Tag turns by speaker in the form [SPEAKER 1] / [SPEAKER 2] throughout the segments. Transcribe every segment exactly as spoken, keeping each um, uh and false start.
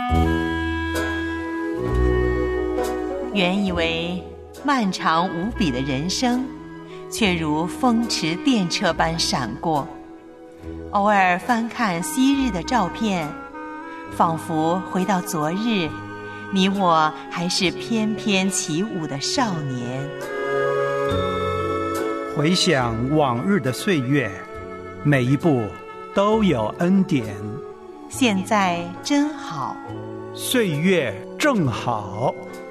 [SPEAKER 1] 原以为漫长无比的人生，却如风驰电掣般闪过。偶尔翻看昔日的照片，仿佛回到昨日，你我还是翩翩起舞的少年。
[SPEAKER 2] 回想往日的岁月，每一步都有恩典。
[SPEAKER 1] 现在真好，
[SPEAKER 2] 岁月正好。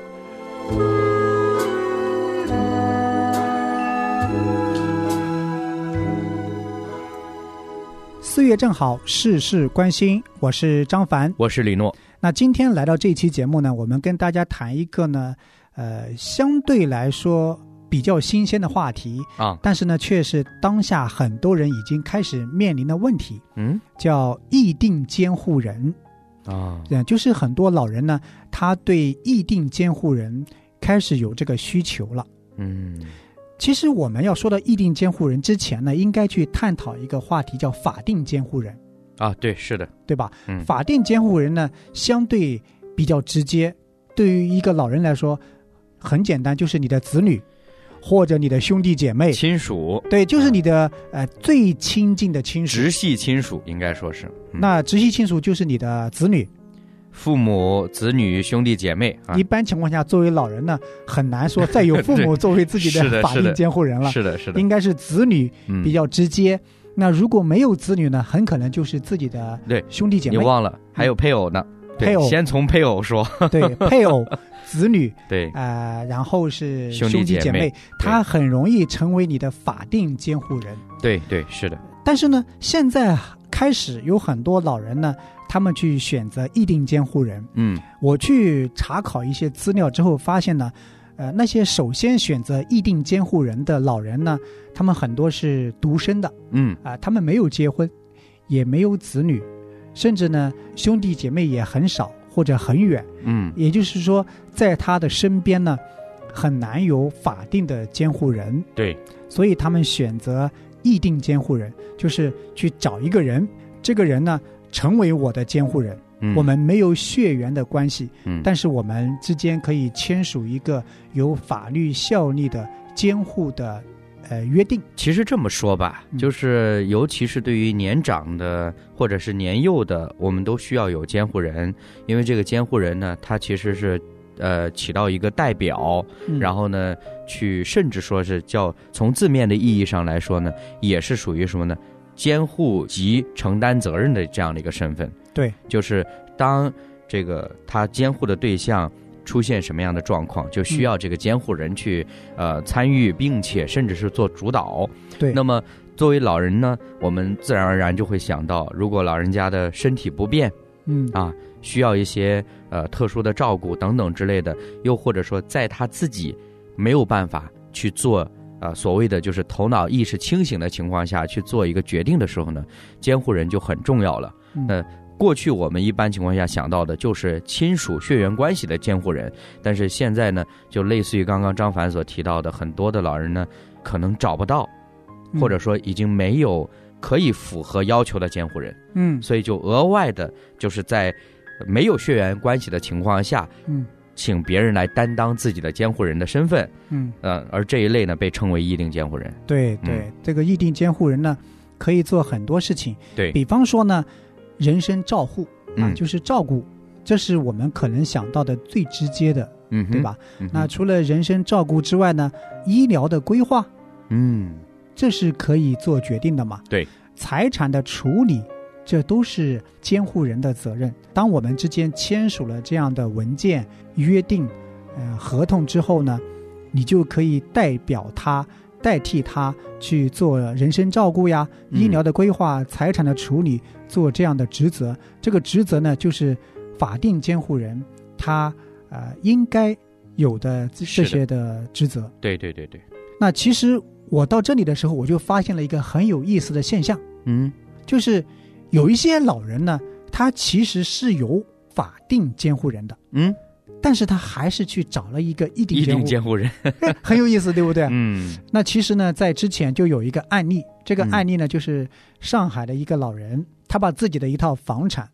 [SPEAKER 3] 岁月正好，事事关心。我是张凡，
[SPEAKER 4] 我是李诺。
[SPEAKER 3] 那今天来到这期节目呢，我们跟大家谈一个呢，呃，相对来说比较新鲜的话题
[SPEAKER 4] 啊，
[SPEAKER 3] 但是呢，却是当下很多人已经开始面临的问题。
[SPEAKER 4] 嗯，
[SPEAKER 3] 叫意定监护人
[SPEAKER 4] 啊，
[SPEAKER 3] 就是很多老人呢，他对意定监护人开始有这个需求了。
[SPEAKER 4] 嗯。
[SPEAKER 3] 其实我们要说到意定监护人之前呢，应该去探讨一个话题，叫法定监护人
[SPEAKER 4] 啊，对，是的，
[SPEAKER 3] 对吧？
[SPEAKER 4] 嗯，
[SPEAKER 3] 法定监护人呢，相对比较直接，对于一个老人来说，很简单，就是你的子女或者你的兄弟姐妹、
[SPEAKER 4] 亲属，
[SPEAKER 3] 对，就是你的、嗯、呃最亲近的亲属，
[SPEAKER 4] 直系亲属应该说是。
[SPEAKER 3] 嗯、那直系亲属就是你的子女。
[SPEAKER 4] 父母、子女、兄弟姐妹、啊、
[SPEAKER 3] 一般情况下，作为老人呢，很难说再有父母作为自己的法定监护人了。
[SPEAKER 4] 是的，是的，
[SPEAKER 3] 应该是子女比较直接。嗯、那如果没有子女呢，很可能就是自己的兄弟姐妹。
[SPEAKER 4] 你忘了还有配偶呢？嗯、
[SPEAKER 3] 配偶，
[SPEAKER 4] 先从配偶说。
[SPEAKER 3] 对，配偶、子女，
[SPEAKER 4] 对，
[SPEAKER 3] 呃，然后是
[SPEAKER 4] 兄
[SPEAKER 3] 弟姐妹，
[SPEAKER 4] 姐妹
[SPEAKER 3] 他很容易成为你的法定监护人。
[SPEAKER 4] 对对，是的。
[SPEAKER 3] 但是呢，现在开始有很多老人呢，他们去选择意定监护人。
[SPEAKER 4] 嗯，
[SPEAKER 3] 我去查考一些资料之后发现呢，呃，那些首先选择意定监护人的老人呢，他们很多是独生的。
[SPEAKER 4] 嗯，
[SPEAKER 3] 啊、呃，他们没有结婚，也没有子女，甚至呢兄弟姐妹也很少或者很远。
[SPEAKER 4] 嗯，
[SPEAKER 3] 也就是说，在他的身边呢，很难有法定的监护人。
[SPEAKER 4] 对，
[SPEAKER 3] 所以他们选择意定监护人，就是去找一个人，这个人呢成为我的监护人。
[SPEAKER 4] 嗯、
[SPEAKER 3] 我们没有血缘的关系，
[SPEAKER 4] 嗯，
[SPEAKER 3] 但是我们之间可以签署一个有法律效力的监护的呃约定。
[SPEAKER 4] 其实这么说吧，
[SPEAKER 3] 嗯、
[SPEAKER 4] 就是尤其是对于年长的或者是年幼的，我们都需要有监护人，因为这个监护人呢，他其实是呃起到一个代表，
[SPEAKER 3] 嗯、
[SPEAKER 4] 然后呢去甚至说是叫从字面的意义上来说呢，也是属于什么呢？监护及承担责任的这样的一个身份。
[SPEAKER 3] 对，
[SPEAKER 4] 就是当这个他监护的对象出现什么样的状况，就需要这个监护人去、嗯、呃参与，并且甚至是做主导。
[SPEAKER 3] 对，
[SPEAKER 4] 那么作为老人呢，我们自然而然就会想到，如果老人家的身体不便，
[SPEAKER 3] 嗯
[SPEAKER 4] 啊，需要一些呃特殊的照顾等等之类的，又或者说在他自己没有办法去做呃所谓的就是头脑意识清醒的情况下去做一个决定的时候呢，监护人就很重要了。那、呃过去我们一般情况下想到的就是亲属血缘关系的监护人，但是现在呢，就类似于刚刚张凡所提到的，很多的老人呢可能找不到，或者说已经没有可以符合要求的监护人，
[SPEAKER 3] 嗯，
[SPEAKER 4] 所以就额外的就是在没有血缘关系的情况下，
[SPEAKER 3] 嗯，
[SPEAKER 4] 请别人来担当自己的监护人的身份，
[SPEAKER 3] 嗯，
[SPEAKER 4] 呃，而这一类呢被称为意定监护人。
[SPEAKER 3] 对对、嗯，这个意定监护人呢可以做很多事情，
[SPEAKER 4] 对，
[SPEAKER 3] 比方说呢。人身照护啊、
[SPEAKER 4] 嗯，
[SPEAKER 3] 就是照顾，这是我们可能想到的最直接的，
[SPEAKER 4] 嗯，
[SPEAKER 3] 对吧、
[SPEAKER 4] 嗯？
[SPEAKER 3] 那除了人身照顾之外呢，医疗的规划，
[SPEAKER 4] 嗯，
[SPEAKER 3] 这是可以做决定的嘛？
[SPEAKER 4] 对，
[SPEAKER 3] 财产的处理，这都是监护人的责任。当我们之间签署了这样的文件、约定、呃合同之后呢，你就可以代表他。代替他去做人身照顾呀、医疗的规划、嗯、财产的处理，做这样的职责。这个职责呢，就是法定监护人他呃应该有的这些的职责。
[SPEAKER 4] 对对对对。
[SPEAKER 3] 那其实我到这里的时候，我就发现了一个很有意思的现象，
[SPEAKER 4] 嗯，
[SPEAKER 3] 就是有一些老人呢，他其实是有法定监护人的，
[SPEAKER 4] 嗯。
[SPEAKER 3] 但是他还是去找了一个意定监护人，
[SPEAKER 4] 意定监护人
[SPEAKER 3] 很有意思，对不对？
[SPEAKER 4] 嗯。
[SPEAKER 3] 那其实呢，在之前就有一个案例，这个案例呢，就是上海的一个老人，他把自己的一套房产，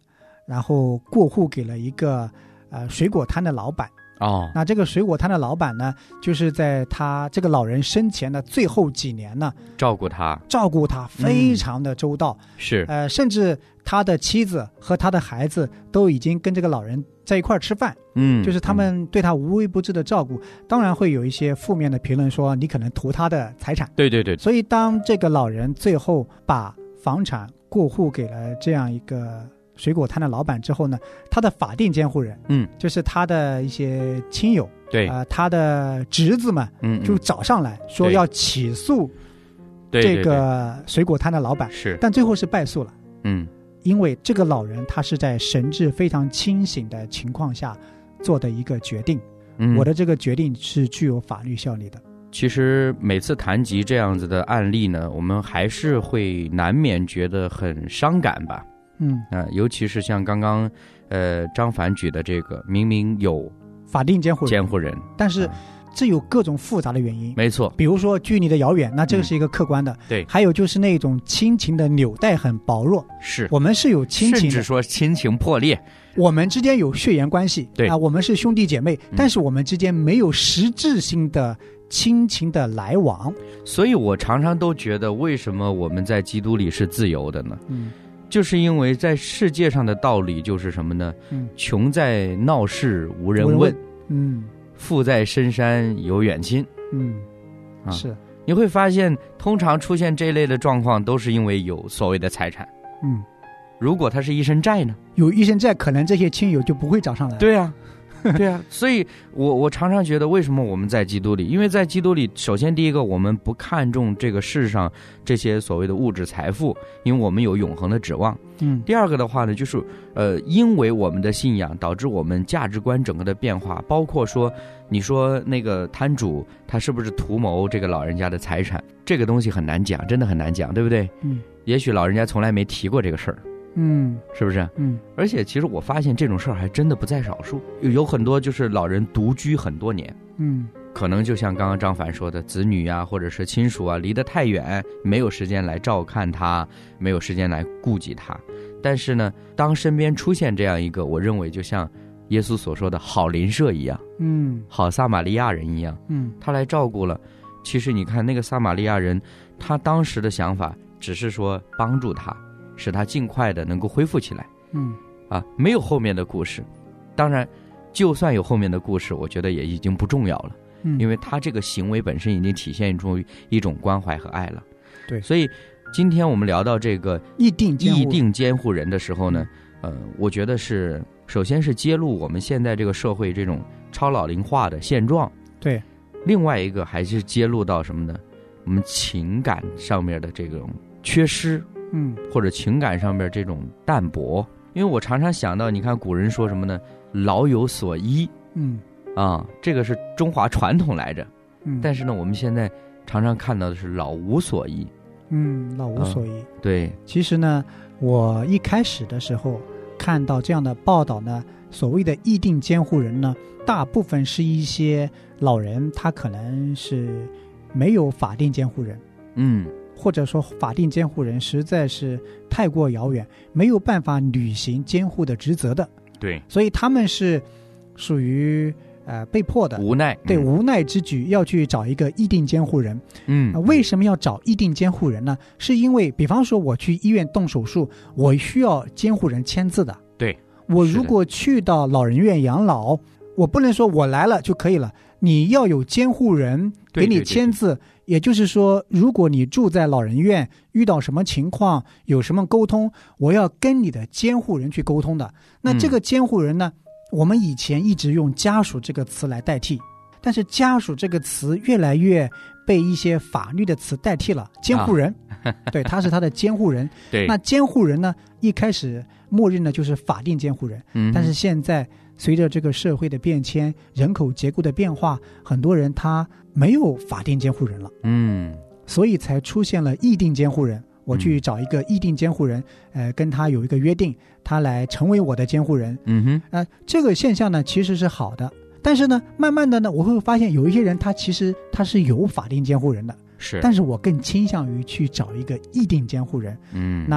[SPEAKER 3] 然后过户给了一个呃水果摊的老板。
[SPEAKER 4] 哦，
[SPEAKER 3] 那这个水果摊的老板呢，就是在他这个老人生前的最后几年呢，
[SPEAKER 4] 照顾他，
[SPEAKER 3] 照顾他非常的周到，
[SPEAKER 4] 嗯、是，
[SPEAKER 3] 呃，甚至他的妻子和他的孩子都已经跟这个老人在一块儿吃饭，
[SPEAKER 4] 嗯，
[SPEAKER 3] 就是他们对他无微不至的照顾。嗯、当然会有一些负面的评论说你可能图他的财产，
[SPEAKER 4] 对对对。
[SPEAKER 3] 所以当这个老人最后把房产过户给了这样一个水果摊的老板之后呢，他的法定监护人，
[SPEAKER 4] 嗯，
[SPEAKER 3] 就是他的一些亲友，
[SPEAKER 4] 对，
[SPEAKER 3] 呃，他的侄子们，
[SPEAKER 4] 嗯，
[SPEAKER 3] 就找上来说要起诉这个水果摊的老板，
[SPEAKER 4] 是，
[SPEAKER 3] 但最后是败诉了，
[SPEAKER 4] 嗯，
[SPEAKER 3] 因为这个老人他是在神志非常清醒的情况下做的一个决定，嗯，我的这个决定是具有法律效力的。
[SPEAKER 4] 其实每次谈及这样子的案例呢，我们还是会难免觉得很伤感吧。
[SPEAKER 3] 嗯
[SPEAKER 4] 啊、呃，尤其是像刚刚，呃，张凡举的这个，明明有
[SPEAKER 3] 法定监护人，
[SPEAKER 4] 监护人，
[SPEAKER 3] 但是这有各种复杂的原因。
[SPEAKER 4] 没错，
[SPEAKER 3] 比如说距离的遥远，那这个是一个客观的。
[SPEAKER 4] 嗯、对，
[SPEAKER 3] 还有就是那种亲情的纽带很薄弱，
[SPEAKER 4] 是
[SPEAKER 3] 我们是有亲情的，
[SPEAKER 4] 甚至说亲情破裂，
[SPEAKER 3] 我们之间有血缘关系，
[SPEAKER 4] 对
[SPEAKER 3] 啊，我们是兄弟姐妹，
[SPEAKER 4] 嗯、
[SPEAKER 3] 但是我们之间没有实质性的亲情的来往。
[SPEAKER 4] 所以我常常都觉得，为什么我们在基督里是自由的呢？
[SPEAKER 3] 嗯。
[SPEAKER 4] 就是因为在世界上的道理就是什么呢？
[SPEAKER 3] 嗯，
[SPEAKER 4] 穷在闹市无人问，
[SPEAKER 3] 问嗯，
[SPEAKER 4] 富在深山有远亲，
[SPEAKER 3] 嗯，
[SPEAKER 4] 啊，
[SPEAKER 3] 是，
[SPEAKER 4] 你会发现，通常出现这一类的状况，都是因为有所谓的财产。
[SPEAKER 3] 嗯，
[SPEAKER 4] 如果他是一身债呢？
[SPEAKER 3] 有一身债，可能这些亲友就不会找上来。
[SPEAKER 4] 对啊。对啊，所以我我常常觉得，为什么我们在基督里？因为在基督里，首先第一个，我们不看重这个世上这些所谓的物质财富，因为我们有永恒的指望。
[SPEAKER 3] 嗯，
[SPEAKER 4] 第二个的话呢，就是呃，因为我们的信仰导致我们价值观整个的变化，包括说，你说那个摊主他是不是图谋这个老人家的财产，这个东西很难讲，真的很难讲，对不对？
[SPEAKER 3] 嗯，
[SPEAKER 4] 也许老人家从来没提过这个事儿。
[SPEAKER 3] 嗯，
[SPEAKER 4] 是不是？
[SPEAKER 3] 嗯，
[SPEAKER 4] 而且其实我发现这种事儿还真的不在少数，有很多就是老人独居很多年，
[SPEAKER 3] 嗯，
[SPEAKER 4] 可能就像刚刚张凡说的，子女啊或者是亲属啊离得太远，没有时间来照看他，没有时间来顾及他。但是呢，当身边出现这样一个，我认为就像耶稣所说的好邻舍一样，
[SPEAKER 3] 嗯，
[SPEAKER 4] 好撒玛利亚人一样，
[SPEAKER 3] 嗯，
[SPEAKER 4] 他来照顾了。其实你看那个撒玛利亚人，他当时的想法只是说帮助他，使他尽快的能够恢复起来，
[SPEAKER 3] 嗯，
[SPEAKER 4] 啊，没有后面的故事。当然，就算有后面的故事，我觉得也已经不重要了，
[SPEAKER 3] 嗯，
[SPEAKER 4] 因为他这个行为本身已经体现出一种关怀和爱了。
[SPEAKER 3] 对，
[SPEAKER 4] 所以今天我们聊到这个
[SPEAKER 3] 议定监护
[SPEAKER 4] 议定监护人的时候呢，呃，我觉得是首先是揭露我们现在这个社会这种超老龄化的现状，
[SPEAKER 3] 对，
[SPEAKER 4] 另外一个还是揭露到什么呢？我们情感上面的这种缺失。
[SPEAKER 3] 嗯，
[SPEAKER 4] 或者情感上面这种淡薄，因为我常常想到，你看古人说什么呢？老有所依，
[SPEAKER 3] 嗯，
[SPEAKER 4] 啊，这个是中华传统来着，
[SPEAKER 3] 嗯，
[SPEAKER 4] 但是呢，我们现在常常看到的是老无所依，
[SPEAKER 3] 嗯，老无所依。
[SPEAKER 4] 嗯、对，
[SPEAKER 3] 其实呢，我一开始的时候看到这样的报道呢，所谓的议定监护人呢，大部分是一些老人，他可能是没有法定监护人，
[SPEAKER 4] 嗯。
[SPEAKER 3] 或者说法定监护人实在是太过遥远，没有办法履行监护的职责的，
[SPEAKER 4] 对，
[SPEAKER 3] 所以他们是属于呃被迫的
[SPEAKER 4] 无奈，
[SPEAKER 3] 对、
[SPEAKER 4] 嗯、
[SPEAKER 3] 无奈之举要去找一个议定监护人。
[SPEAKER 4] 嗯、
[SPEAKER 3] 呃，为什么要找议定监护人呢？是因为比方说我去医院动手术，我需要监护人签字的。
[SPEAKER 4] 对，
[SPEAKER 3] 我如果去到老人院养老，我不能说我来了就可以了，你要有监护人给你签字。对对对对，也就是说，如果你住在老人院，遇到什么情况，有什么沟通，我要跟你的监护人去沟通的。那这个监护人呢，嗯、我们以前一直用家属这个词来代替，但是家属这个词越来越被一些法律的词代替了。监护人，啊、对，他是他的监护人。
[SPEAKER 4] 对，
[SPEAKER 3] 那监护人呢，一开始默认的就是法定监护人，
[SPEAKER 4] 嗯，
[SPEAKER 3] 但是现在随着这个社会的变迁，人口结构的变化，很多人他没有法定监护人了，
[SPEAKER 4] 嗯，
[SPEAKER 3] 所以才出现了议定监护人。我去找一个议定监护人，呃，跟他有一个约定，他来成为我的监护人。
[SPEAKER 4] 嗯哼，
[SPEAKER 3] 呃，这个现象呢其实是好的，但是呢，慢慢的呢，我会发现有一些人他其实他是有法定监护人的，
[SPEAKER 4] 是，
[SPEAKER 3] 但是我更倾向于去找一个议定监护人。
[SPEAKER 4] 嗯，
[SPEAKER 3] 那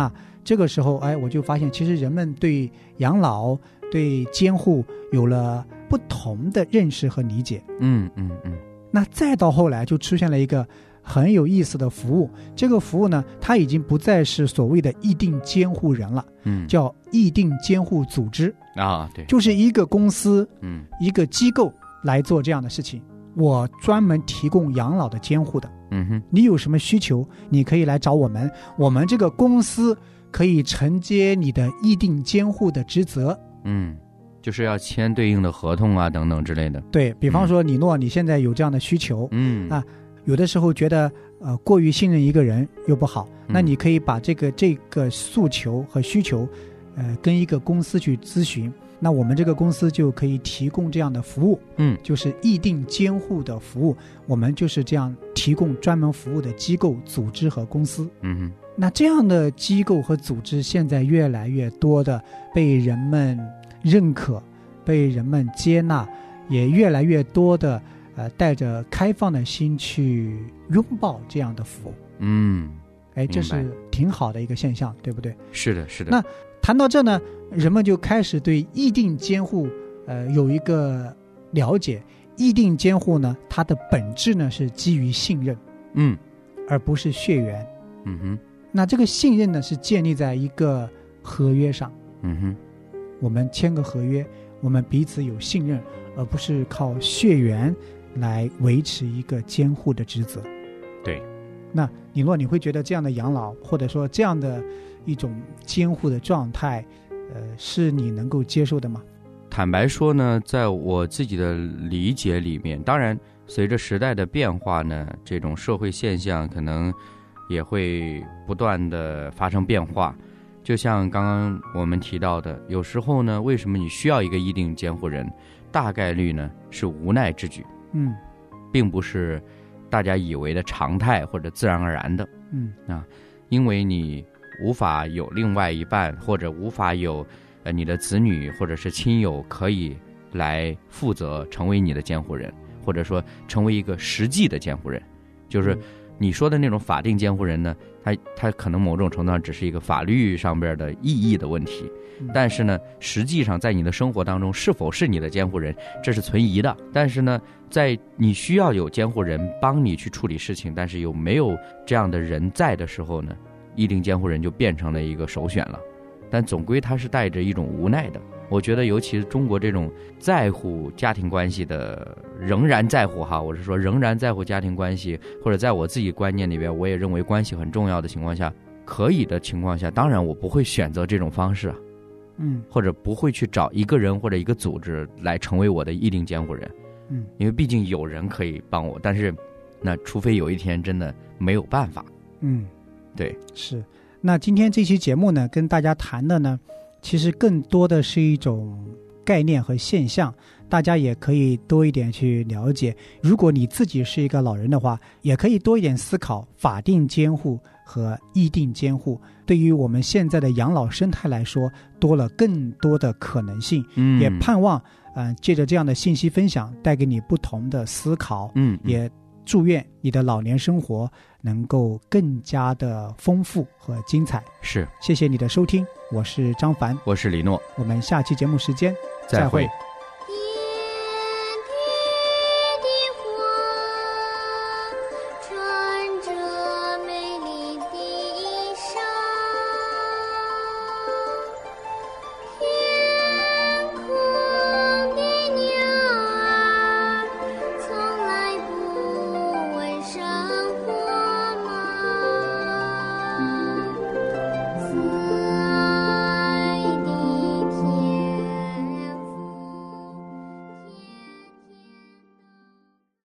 [SPEAKER 3] 这个时候，哎，我就发现其实人们对养老、对监护有了不同的认识和理解。
[SPEAKER 4] 嗯嗯嗯。
[SPEAKER 3] 那再到后来就出现了一个很有意思的服务，这个服务呢，它已经不再是所谓的议定监护人了，
[SPEAKER 4] 嗯，
[SPEAKER 3] 叫议定监护组织
[SPEAKER 4] 啊，对，
[SPEAKER 3] 就是一个公司，
[SPEAKER 4] 嗯，
[SPEAKER 3] 一个机构来做这样的事情。我专门提供养老的监护的，
[SPEAKER 4] 嗯哼，
[SPEAKER 3] 你有什么需求，你可以来找我们，我们这个公司可以承接你的议定监护的职责。
[SPEAKER 4] 嗯，就是要签对应的合同啊，等等之类的。
[SPEAKER 3] 对，比方说，李诺，你现在有这样的需求，
[SPEAKER 4] 嗯
[SPEAKER 3] 啊，有的时候觉得呃过于信任一个人又不好，那你可以把这个这个诉求和需求，呃，跟一个公司去咨询。那我们这个公司就可以提供这样的服务，
[SPEAKER 4] 嗯，
[SPEAKER 3] 就是议定监护的服务，我们就是这样提供专门服务的机构、组织和公司。
[SPEAKER 4] 嗯哼，
[SPEAKER 3] 那这样的机构和组织现在越来越多的被人们认可、被人们接纳，也越来越多的呃带着开放的心去拥抱这样的服务。
[SPEAKER 4] 嗯，
[SPEAKER 3] 哎，这是挺好的一个现象，对不对？
[SPEAKER 4] 是的，是的。
[SPEAKER 3] 那谈到这呢，人们就开始对议定监护呃有一个了解。议定监护呢，它的本质呢是基于信任，
[SPEAKER 4] 嗯，
[SPEAKER 3] 而不是血缘。
[SPEAKER 4] 嗯哼。
[SPEAKER 3] 那这个信任呢，是建立在一个合约上。
[SPEAKER 4] 嗯哼。
[SPEAKER 3] 我们签个合约，我们彼此有信任，而不是靠血缘来维持一个监护的职责。
[SPEAKER 4] 对。
[SPEAKER 3] 那你若你会觉得这样的养老，或者说这样的一种监护的状态，呃，是你能够接受的吗？
[SPEAKER 4] 坦白说呢，在我自己的理解里面，当然随着时代的变化呢，这种社会现象可能也会不断的发生变化。就像刚刚我们提到的，有时候呢，为什么你需要一个议定监护人，大概率呢是无奈之举，
[SPEAKER 3] 嗯，
[SPEAKER 4] 并不是大家以为的常态或者自然而然的。
[SPEAKER 3] 嗯
[SPEAKER 4] 啊，因为你无法有另外一半，或者无法有呃你的子女或者是亲友可以来负责成为你的监护人，或者说成为一个实际的监护人。就是你说的那种法定监护人呢，他他可能某种程度上只是一个法律上边的意义的问题，但是呢，实际上在你的生活当中是否是你的监护人，这是存疑的。但是呢，在你需要有监护人帮你去处理事情，但是有没有这样的人在的时候呢，议定监护人就变成了一个首选了。但总归它是带着一种无奈的。我觉得尤其是中国这种在乎家庭关系的，仍然在乎哈，我是说仍然在乎家庭关系，或者在我自己观念里边，我也认为关系很重要的情况下，可以的情况下，当然我不会选择这种方式啊，
[SPEAKER 3] 嗯，
[SPEAKER 4] 或者不会去找一个人或者一个组织来成为我的议定监护人，
[SPEAKER 3] 嗯，
[SPEAKER 4] 因为毕竟有人可以帮我，但是那除非有一天真的没有办法，
[SPEAKER 3] 嗯，
[SPEAKER 4] 对，
[SPEAKER 3] 是。那今天这期节目呢，跟大家谈的呢，其实更多的是一种概念和现象，大家也可以多一点去了解。如果你自己是一个老人的话，也可以多一点思考法定监护和议定监护，对于我们现在的养老生态来说，多了更多的可能性。
[SPEAKER 4] 嗯，
[SPEAKER 3] 也盼望呃，借着这样的信息分享，带给你不同的思考。
[SPEAKER 4] 嗯，嗯
[SPEAKER 3] 也祝愿你的老年生活能够更加的丰富和精彩。
[SPEAKER 4] 是，
[SPEAKER 3] 谢谢你的收听，我是张凡，
[SPEAKER 4] 我是李诺，
[SPEAKER 3] 我们下期节目时间
[SPEAKER 4] 再会。
[SPEAKER 3] 再会。